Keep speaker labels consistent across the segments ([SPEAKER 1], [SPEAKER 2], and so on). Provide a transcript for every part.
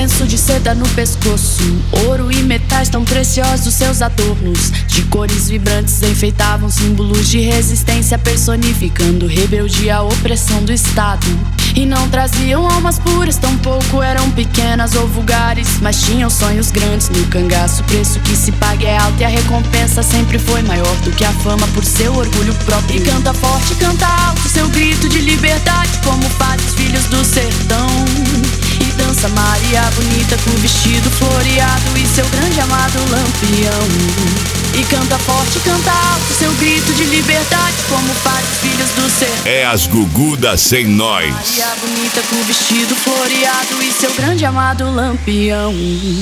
[SPEAKER 1] Lenço de seda no pescoço, ouro e metais tão preciosos seus adornos. De cores vibrantes enfeitavam símbolos de resistência, personificando rebeldia à opressão do Estado. E não traziam almas puras, tampouco eram pequenas ou vulgares, mas tinham sonhos grandes no cangaço. O preço que se paga é alto e a recompensa sempre foi maior do que a fama por seu orgulho próprio. E canta forte, canta alto seu grito de liberdade, como fazem os filhos do sertão. E dança Maria bonita com o vestido floreado e seu grande amado Lampião. E canta forte, canta alto seu grito de liberdade, como fazem os filhos do sertão.
[SPEAKER 2] É as Gugudas sem nós.
[SPEAKER 1] Maria bonita com o vestido floreado e seu grande amado Lampião.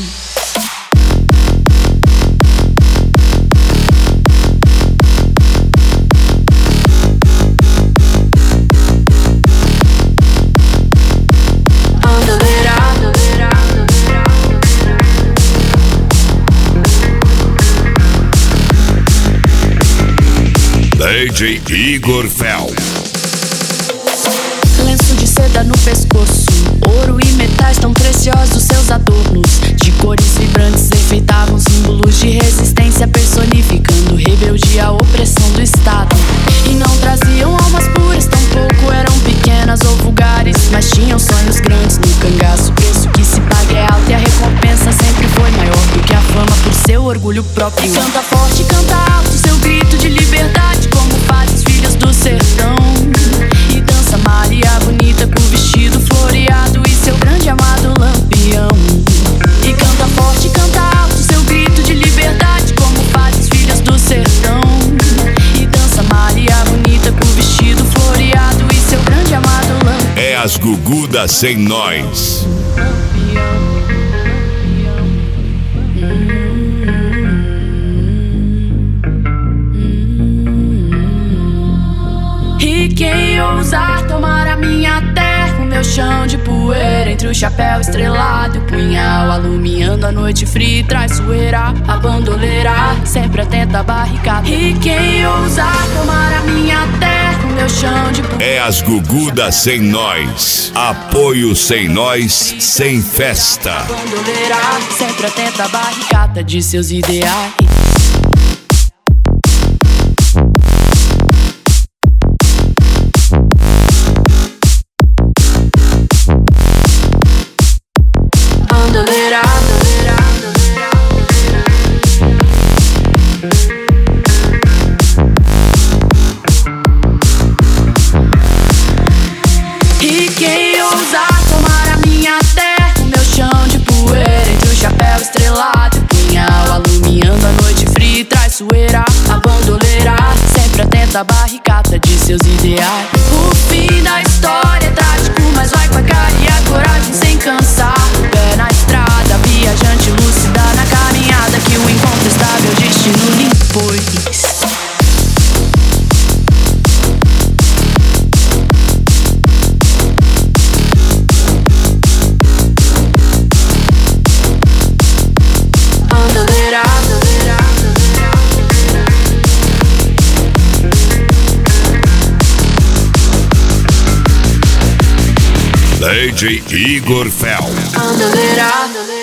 [SPEAKER 2] DJ Igor Fel.
[SPEAKER 1] Lenço de seda no pescoço, ouro e metais tão preciosos seus adornos. De cores vibrantes enfeitavam símbolos de resistência, personificando rebeldia à opressão do Estado. E não traziam almas puras, tampouco eram pequenas ou vulgares, mas tinham sonhos grandes no cangaço. O preço que se paga é alto e a recompensa sempre foi maior do que a fama por seu orgulho próprio. E canta forte, canta alto seu grito de liberdade, como fazem os filhos do sertão. E dança Maria bonita com o vestido floreado e seu grande amado Lampião. E canta forte, canta alto seu grito de liberdade, como fazem os filhos do sertão. E dança Maria bonita com o vestido floreado e seu grande amado Lampião.
[SPEAKER 2] É as Gugudas sem nós.
[SPEAKER 1] E quem ousar tomar a minha terra, o meu chão de poeira, entre o chapéu estrelado e o punhal, alumiando a noite fria e traiçoeira, a bandoleira sempre atenta à barricada. E quem ousar tomar a minha terra, o meu chão de poeira.
[SPEAKER 2] É as Gugudas sem nós. Apoio sem nós, sem festa.
[SPEAKER 1] A bandoleira sempre atenta à barricada de seus ideais. E quem ousar tomar a minha terra, o meu chão de poeira, entre o chapéu estrelado e o punhal, alumiando a noite fria e traiçoeira, a bandoleira sempre atenta à barricada de seus ideais. O fim da história é trágico, mas vai com a cara e a coragem sem cansar. O pé na estrada, viajante lúcida na caminhada, que o incontestável destino lhe impôs.
[SPEAKER 2] DJ Igor Fel.
[SPEAKER 1] Bandoleira.